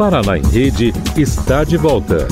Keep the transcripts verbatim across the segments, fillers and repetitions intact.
Paraná em Rede está de volta.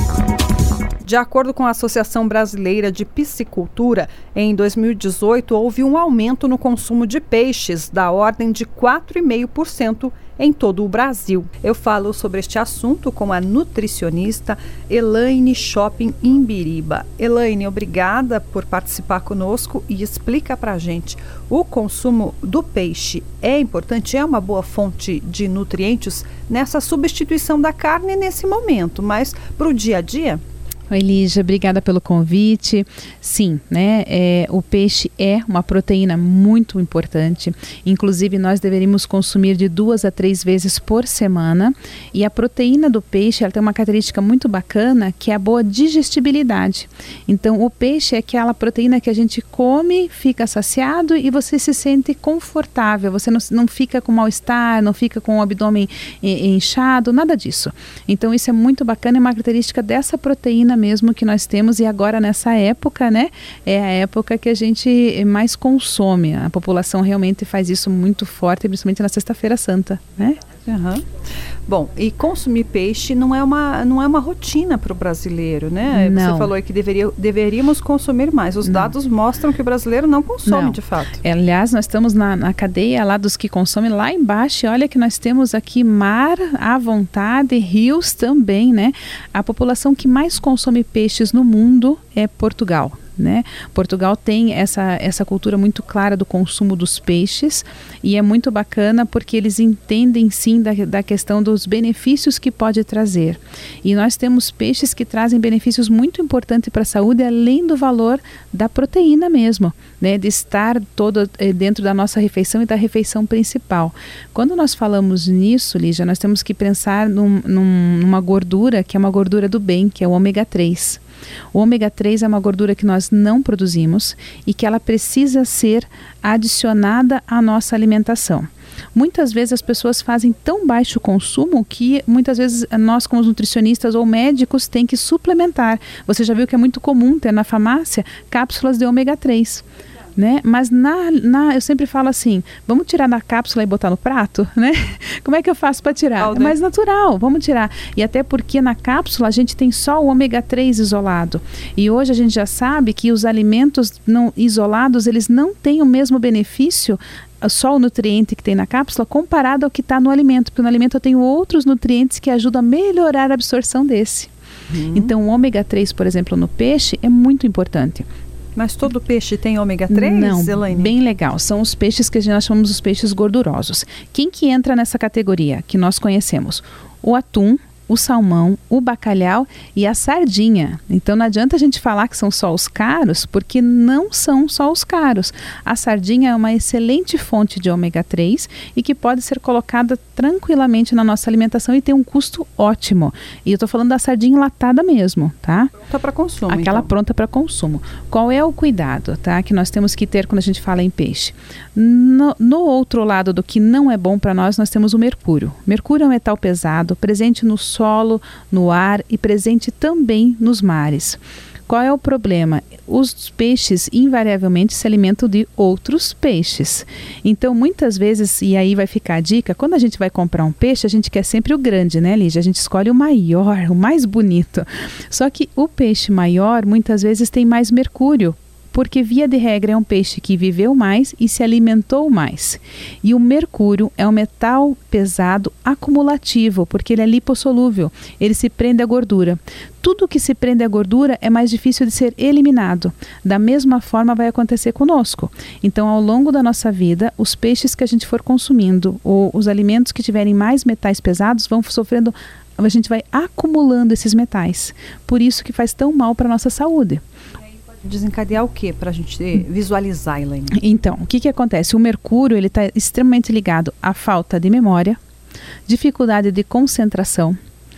De acordo com a Associação Brasileira de Piscicultura, em dois mil e dezoito houve um aumento no consumo de peixes da ordem de quatro vírgula cinco por cento em todo o Brasil. Eu falo sobre este assunto com a nutricionista Elaine Shopping Imbiriba. Elaine, obrigada por participar conosco e explica pra gente, o consumo do peixe é importante, é uma boa fonte de nutrientes nessa substituição da carne nesse momento, mas para o dia a dia? Oi, Lígia, obrigada pelo convite. Sim, né, é, o peixe é uma proteína muito importante. Inclusive, nós deveríamos consumir de duas a três vezes por semana. E a proteína do peixe, ela tem uma característica muito bacana, que é a boa digestibilidade. Então, o peixe é aquela proteína que a gente come, fica saciado e você se sente confortável. Você não, não fica com mal-estar, não fica com o abdômen inchado, nada disso. Então, isso é muito bacana, é uma característica dessa proteína mesmo que nós temos, e agora nessa época, né, é a época que a gente mais consome. A população realmente faz isso muito forte, principalmente na Sexta-feira Santa, né? Uhum. Bom, e consumir peixe não é uma, não é uma rotina para o brasileiro, né? Não. Você falou aí que deveria, deveríamos consumir mais. Os não. dados mostram que o brasileiro não consome, não. de fato. Aliás, nós estamos na, na cadeia lá dos que consomem lá embaixo. E olha que nós temos aqui mar à vontade, rios também, né? A população que mais consome peixes no mundo é Portugal. Né? Portugal tem essa, essa cultura muito clara do consumo dos peixes, e é muito bacana porque eles entendem sim da, da questão dos benefícios que pode trazer. E nós temos peixes que trazem benefícios muito importantes para a saúde, além do valor da proteína mesmo, né? De estar todo eh, dentro da nossa refeição e da refeição principal. Quando nós falamos nisso, Lígia, nós temos que pensar num, num, numa gordura que é uma gordura do bem, que é o ômega três. O ômega três é uma gordura que nós não produzimos e que ela precisa ser adicionada à nossa alimentação. Muitas vezes as pessoas fazem tão baixo consumo que muitas vezes nós, como nutricionistas ou médicos, tem que suplementar. Você já viu que é muito comum ter na farmácia cápsulas de ômega três. Né? Mas na, na, eu sempre falo assim, vamos tirar da cápsula e botar no prato, né? Como é que eu faço para tirar? É mais natural, vamos tirar. E até porque na cápsula a gente tem só o ômega três isolado. E hoje a gente já sabe que os alimentos não isolados, eles não têm o mesmo benefício, só o nutriente que tem na cápsula, comparado ao que está no alimento. Porque no alimento eu tenho outros nutrientes que ajudam a melhorar a absorção desse. Hum. Então o ômega três, por exemplo, no peixe é muito importante. Mas todo peixe tem ômega três, Não, Elaine? Bem legal. São os peixes que nós chamamos os peixes gordurosos. Quem que entra nessa categoria que nós conhecemos? O atum, o salmão, o bacalhau e a sardinha. Então não adianta a gente falar que são só os caros, porque não são só os caros. A sardinha é uma excelente fonte de ômega três e que pode ser colocada tranquilamente na nossa alimentação e tem um custo ótimo. E eu estou falando da sardinha enlatada mesmo, tá? Pronta para consumo. Aquela então. pronta para consumo. Qual é o cuidado, tá, que nós temos que ter quando a gente fala em peixe? No, no outro lado do que não é bom para nós, nós temos o mercúrio. Mercúrio é um metal pesado, presente no solo, no ar e presente também nos mares. Qual é o problema? Os peixes invariavelmente se alimentam de outros peixes. Então, muitas vezes, e aí vai ficar a dica, quando a gente vai comprar um peixe, a gente quer sempre o grande, né, Lígia? A gente escolhe o maior, o mais bonito. Só que o peixe maior, muitas vezes, tem mais mercúrio, porque via de regra é um peixe que viveu mais e se alimentou mais. E o mercúrio é um metal pesado acumulativo, porque ele é lipossolúvel, ele se prende à gordura. Tudo que se prende à gordura é mais difícil de ser eliminado. Da mesma forma vai acontecer conosco. Então, ao longo da nossa vida, os peixes que a gente for consumindo, ou os alimentos que tiverem mais metais pesados, vão sofrendo, a gente vai acumulando esses metais. Por isso que faz tão mal para a nossa saúde. Desencadear o que para a gente visualizar, Elaine? Então, o que que acontece? O mercúrio ele está extremamente ligado à falta de memória, dificuldade de concentração,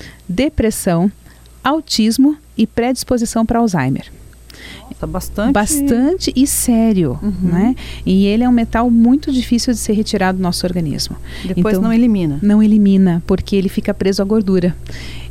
depressão, autismo e predisposição para Alzheimer. Nossa, bastante... Bastante e sério, uhum. né? E ele é um metal muito difícil de ser retirado do nosso organismo. Depois então, não elimina? Não elimina, porque ele fica preso à gordura.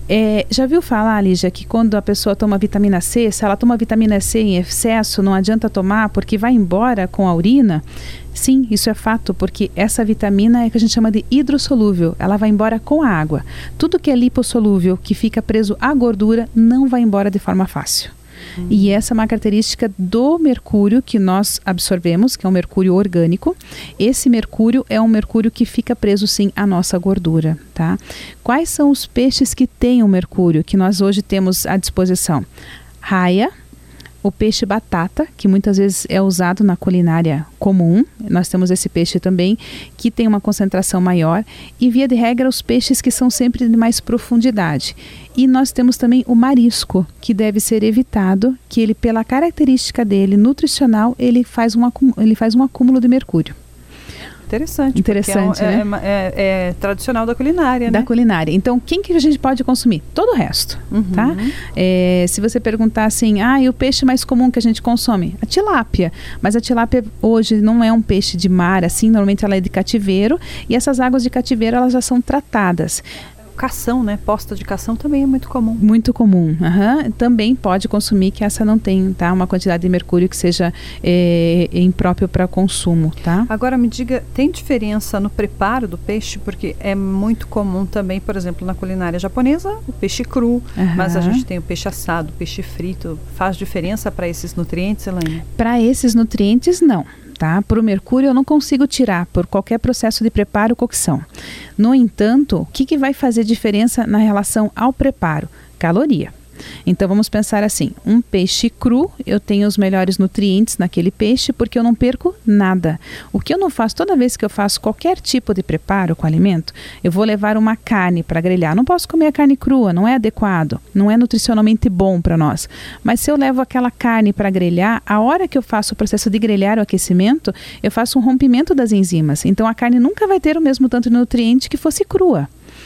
É, já viu falar, Lígia, que quando a pessoa toma vitamina C, se ela toma vitamina C em excesso, não adianta tomar porque vai embora com a urina? Sim, isso é fato, porque essa vitamina é que a gente chama de hidrossolúvel, ela vai embora com a água. Tudo que é lipossolúvel, que fica preso à gordura, não vai embora de forma fácil. Hum. E essa é uma característica do mercúrio que nós absorvemos, que é um mercúrio orgânico. Esse mercúrio é um mercúrio que fica preso sim à nossa gordura, tá? Quais são os peixes que têm o mercúrio que nós hoje temos à disposição? Raia, o peixe batata, que muitas vezes é usado na culinária comum, nós temos esse peixe também, que tem uma concentração maior, e via de regra os peixes que são sempre de mais profundidade. E nós temos também o marisco, que deve ser evitado, que ele, pela característica dele nutricional, ele faz um, ele faz um acúmulo de mercúrio. Interessante. Interessante, é, né? É, é, é tradicional da culinária, Da né? culinária. Então, quem que a gente pode consumir? Todo o resto, uhum. tá? É, se você perguntar assim, ah, e o peixe mais comum que a gente consome? A tilápia. Mas a tilápia hoje não é um peixe de mar, assim, normalmente ela é de cativeiro, e essas águas de cativeiro, elas já são tratadas. Cação, né? Posta de cação também é muito comum. Muito comum. Uhum. Também pode consumir, que essa não tem, tá? Uma quantidade de mercúrio que seja é, impróprio para consumo, tá? Agora me diga, tem diferença no preparo do peixe? Porque é muito comum também, por exemplo, na culinária japonesa, o peixe cru, uhum. mas a gente tem o peixe assado, o peixe frito. Faz diferença para esses nutrientes, Elaine? Para esses nutrientes, não. Tá? Para o mercúrio eu não consigo tirar por qualquer processo de preparo ou cocção. No entanto, o que, que vai fazer diferença na relação ao preparo? Caloria. Então vamos pensar assim, um peixe cru, eu tenho os melhores nutrientes naquele peixe porque eu não perco nada. O que eu não faço toda vez que eu faço qualquer tipo de preparo com alimento, eu vou levar uma carne para grelhar. Não posso comer a carne crua, não é adequado, não é nutricionalmente bom para nós. Mas se eu levo aquela carne para grelhar, a hora que eu faço o processo de grelhar o aquecimento, eu faço um rompimento das enzimas. Então a carne nunca vai ter o mesmo tanto de nutriente que fosse crua.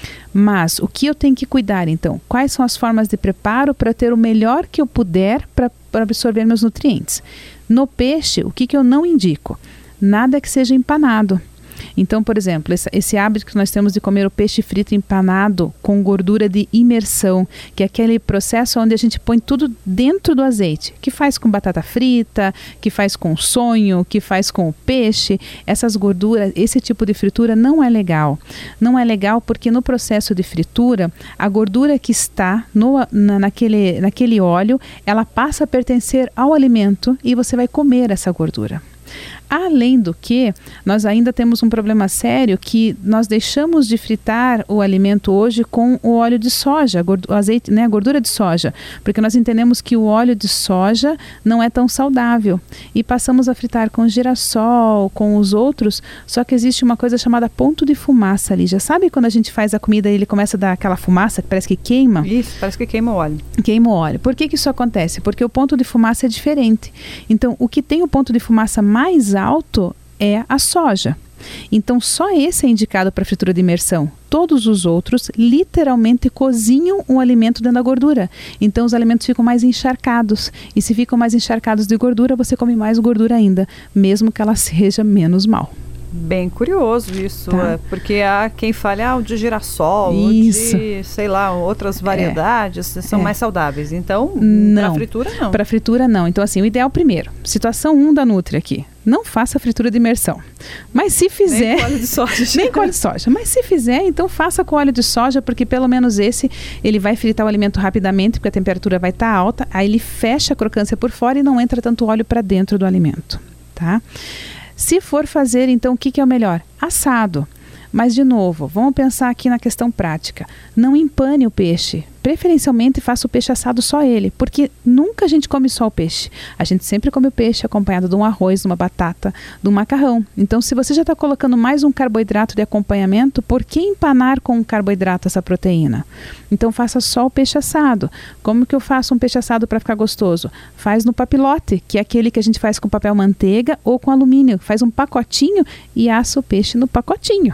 Mas o que eu tenho que cuidar, então? Quais são as formas de preparo para ter o melhor que eu puder para absorver meus nutrientes? No peixe, o que, que eu não indico? Nada que seja empanado. Então, por exemplo, esse, esse hábito que nós temos de comer o peixe frito empanado com gordura de imersão, que é aquele processo onde a gente põe tudo dentro do azeite, que faz com batata frita, que faz com sonho, que faz com o peixe, essas gorduras, esse tipo de fritura não é legal. Não é legal porque no processo de fritura, a gordura que está no, na, naquele, naquele óleo, ela passa a pertencer ao alimento e você vai comer essa gordura. Além do que, nós ainda temos um problema sério que nós deixamos de fritar o alimento hoje com o óleo de soja, o azeite, né, a gordura de soja, porque nós entendemos que o óleo de soja não é tão saudável e passamos a fritar com girassol, com os outros, só que existe uma coisa chamada ponto de fumaça ali. Já sabe quando a gente faz a comida e ele começa a dar aquela fumaça que parece que queima? Isso, parece que queima o óleo. Queima o óleo. Por que que isso acontece? Porque o ponto de fumaça é diferente. Então, o que tem o ponto de fumaça mais alto é a soja. Então, só esse é indicado para fritura de imersão. Todos os outros literalmente cozinham o alimento dentro da gordura. Então, os alimentos ficam mais encharcados. E se ficam mais encharcados de gordura, você come mais gordura ainda, mesmo que ela seja menos mal. Bem curioso isso, Tá. é, porque há quem fale, ah, o de girassol, Isso. o de, sei lá, outras variedades, É. são É. mais saudáveis. Então, Não. para fritura, não. Para fritura, não. Então, assim, o ideal primeiro, situação um da Nutri aqui, não faça fritura de imersão. Mas se fizer... Nem com óleo de soja. Nem com óleo de soja. Mas se fizer, então faça com óleo de soja, porque pelo menos esse, ele vai fritar o alimento rapidamente, porque a temperatura vai estar alta, aí ele fecha a crocância por fora e não entra tanto óleo para dentro do alimento, tá? Se for fazer, então, o que, que é o melhor? Assado. Mas, de novo, vamos pensar aqui na questão prática. Não empane o peixe. Preferencialmente, faça o peixe assado só ele, porque nunca a gente come só o peixe. A gente sempre come o peixe acompanhado de um arroz, de uma batata, de um macarrão. Então, se você já está colocando mais um carboidrato de acompanhamento, por que empanar com um carboidrato essa proteína? Então, faça só o peixe assado. Como que eu faço um peixe assado para ficar gostoso? Faz no papilote, que é aquele que a gente faz com papel manteiga ou com alumínio. Faz um pacotinho e assa o peixe no pacotinho.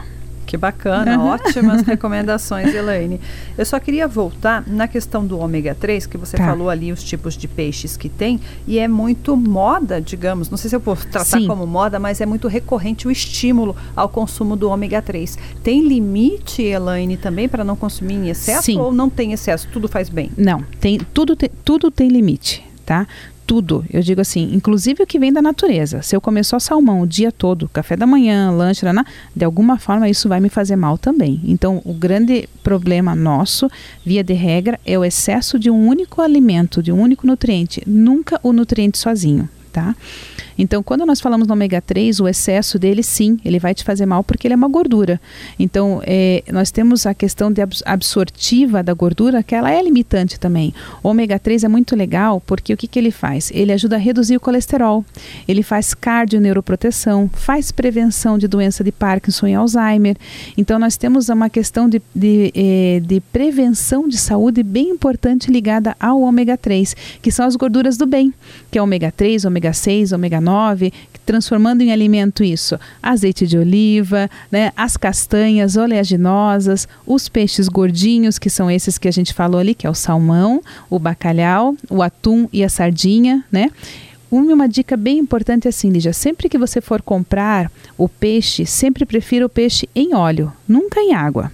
Que bacana, ótimas recomendações, Elaine. Eu só queria voltar na questão do ômega três, que você tá. falou ali os tipos de peixes que tem, e é muito moda, digamos, não sei se eu posso tratar Sim. como moda, mas é muito recorrente o estímulo ao consumo do ômega três. Tem limite, Elaine, também para não consumir em excesso? Sim. Ou não tem excesso? Tudo faz bem? Não, tem, tudo, tem, tudo tem limite, tá? Tudo, eu digo assim, inclusive o que vem da natureza. Se eu comer só salmão o dia todo, café da manhã, lanche, naná, de alguma forma isso vai me fazer mal também. Então, o grande problema nosso, via de regra, é o excesso de um único alimento, de um único nutriente, nunca o nutriente sozinho, tá? Então, quando nós falamos no ômega três, o excesso dele, sim, ele vai te fazer mal porque ele é uma gordura. Então, é, nós temos a questão de abs- absortiva da gordura, que ela é limitante também. O ômega três é muito legal porque o que, que ele faz? Ele ajuda a reduzir o colesterol, ele faz cardioneuroproteção, faz prevenção de doença de Parkinson e Alzheimer. Então, nós temos uma questão de, de, de, de prevenção de saúde bem importante ligada ao ômega três, que são as gorduras do bem, que é ômega três, ômega seis, ômega nove, transformando em alimento isso, azeite de oliva, né, as castanhas oleaginosas, os peixes gordinhos, que são esses que a gente falou ali, que é o salmão, o bacalhau, o atum e a sardinha, né? Uma, uma dica bem importante é assim, Lígia, sempre que você for comprar o peixe, sempre prefira o peixe em óleo, nunca em água.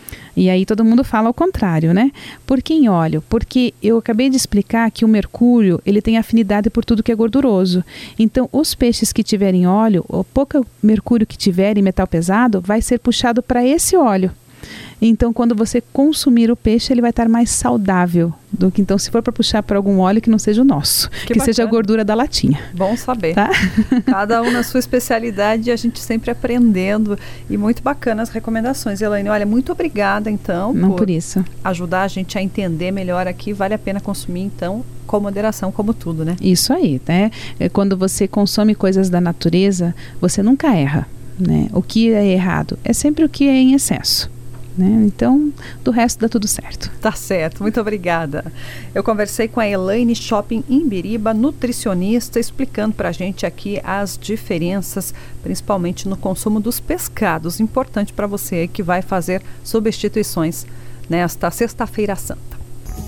E aí todo mundo fala ao contrário, né? Por que em óleo? Porque eu acabei de explicar que o mercúrio, ele tem afinidade por tudo que é gorduroso. Então, os peixes que tiverem óleo, o pouco mercúrio que tiverem, metal pesado, vai ser puxado para esse óleo. Então, quando você consumir o peixe, ele vai estar mais saudável do que, então, se for para puxar para algum óleo que não seja o nosso, que, que seja a gordura da latinha. Bom saber. Tá? Cada um na sua especialidade, a gente sempre aprendendo, e muito bacana as recomendações. Elaine, olha, muito obrigada, então, não por, por isso. ajudar a gente a entender melhor aqui. Vale a pena consumir, então, com moderação, como tudo, né? Isso aí, né? Quando você consome coisas da natureza, você nunca erra, né? O que é errado é sempre o que é em excesso. Né? Então, do resto dá tudo certo. Tá certo, muito obrigada. Eu conversei com a Elaine Shopping Imbiriba, nutricionista, explicando pra gente aqui as diferenças, principalmente no consumo dos pescados. Importante para você que vai fazer substituições nesta Sexta-feira Santa.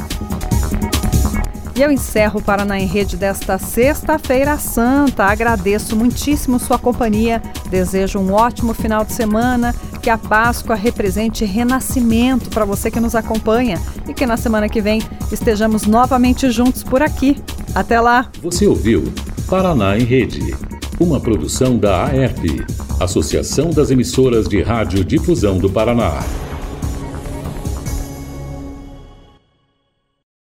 E eu encerro o Paraná em Rede desta Sexta-feira Santa. Agradeço muitíssimo sua companhia. Desejo um ótimo final de semana. Que a Páscoa represente renascimento para você que nos acompanha. E que na semana que vem estejamos novamente juntos por aqui. Até lá! Você ouviu Paraná em Rede, uma produção da A E R P, Associação das Emissoras de Rádio Difusão do Paraná.